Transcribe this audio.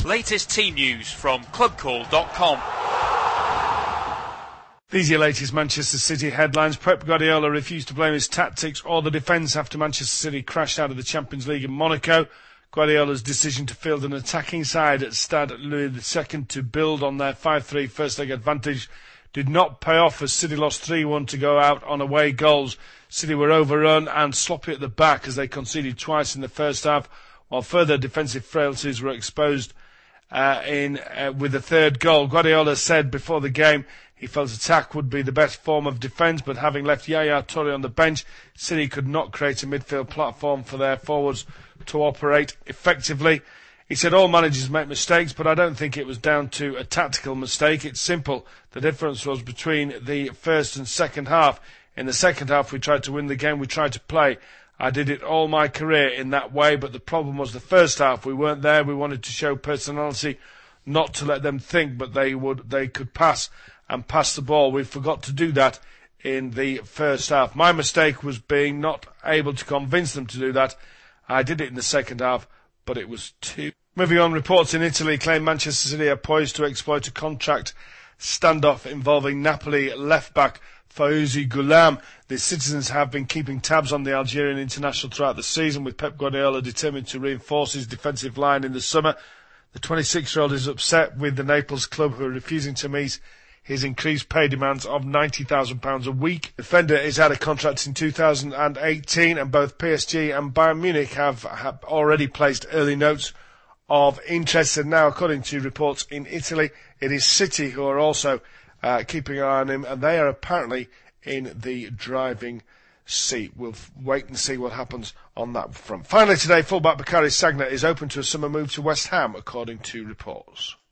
Latest team news from clubcall.com. These are your latest Manchester City headlines. Pep Guardiola refused to blame his tactics or the defence after Manchester City crashed out of the Champions League in Monaco. Guardiola's decision to field an attacking side at Stade Louis II to build on their 5-3 first-leg advantage did not pay off as City lost 3-1 to go out on away goals. City were overrun and sloppy at the back as they conceded twice in the first half, while further defensive frailties were exposed with the third goal. Guardiola said before the game he felt attack would be the best form of defence, but having left Yaya Toure on the bench, City could not create a midfield platform for their forwards to operate effectively. He said all managers make mistakes, but I don't think it was down to a tactical mistake. It's simple. The difference was between the first and second half. In the second half, we tried to win the game. We tried to play. I did it all my career in that way, but the problem was the first half. We weren't there. We wanted to show personality, not to let them think, but they could pass and pass the ball. We forgot to do that in the first half. My mistake was being not able to convince them to do that. I did it in the second half, but it was too. Moving on, reports in Italy claim Manchester City are poised to exploit a contract standoff involving Napoli left-back Fauzi Ghoulam. The citizens have been keeping tabs on the Algerian international throughout the season, with Pep Guardiola determined to reinforce his defensive line in the summer. The 26-year-old is upset with the Naples club, who are refusing to meet his increased pay demands of £90,000 a week. The defender is out of contract in 2018, and both PSG and Bayern Munich have already placed early notes of interest. And now, according to reports in Italy, it is City who are also keeping an eye on him, and they are apparently in the driving seat. We'll wait and see what happens on that front. Finally today, fullback Bakary Sagna is open to a summer move to West Ham, according to reports.